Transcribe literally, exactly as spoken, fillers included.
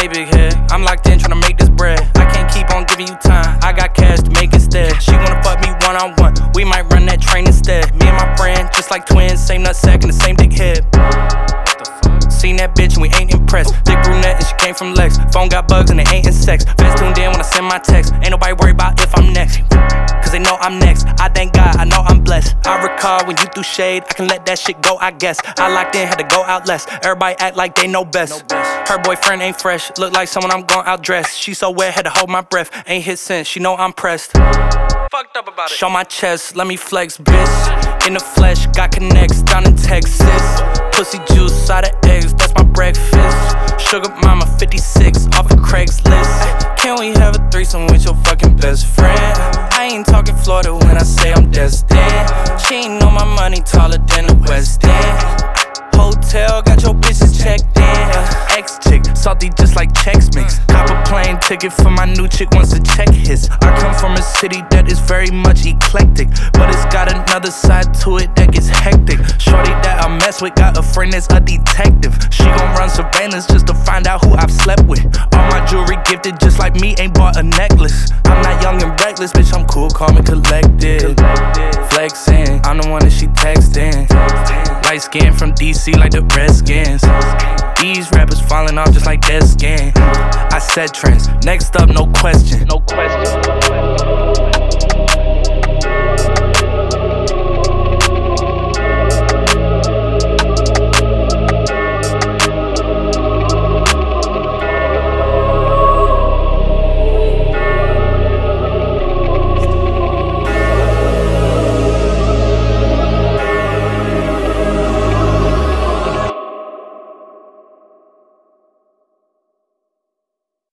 Hey big head, I'm locked in tryna make this bread. I can't keep on giving you time, I got cash to make instead. She wanna fuck me one on one, we might run that train instead. Me and my friend, just like twins, same nutsack and the same dick head. Seen that bitch and we ain't impressed. Thick brunette and she came from Lex. Phone got bugs and they ain't in sex. Fans tuned in when I send my text. Ain't nobody worried about if I'm next, cause they know I'm next. I thank God, I know I'm blessed. I recall when you threw shade, I can let that shit go, I guess. I locked in, had to go out less. Everybody act like they know best. Her boyfriend ain't fresh, look like someone I'm gon' outdress. She so wet, had to hold my breath. Ain't hit since, she know I'm pressed. Fucked up about it. Show my chest, let me flex, bitch. In the flesh, got connects down in Texas. Pussy juice out of eggs, that's my breakfast. Sugar mama fifty-six off of Craigslist. Can we have a threesome with your fucking best friend? I ain't talking Florida when I say I'm destined. She ain't know my money taller than the West End. Hotel, got your bitches checked in. Ex-chick, salty just like Chex Mix. Cop a plane ticket for my new chick once the check hits. I come from a city that is very much eclectic, but it's got another side to it that gets hectic. Shorty that I mess with got a friend that's a detective. She gon' run surveillance just to find out who I've slept with. All my jewelry gifted just like me, ain't bought a necklace. I'm not young and reckless, bitch, I'm cool, calm and collected. Flexing, I'm the one that she texting. Light skin from D C like the Redskins. These rappers falling off just like dead skin. I set trends, next up, no question. No question.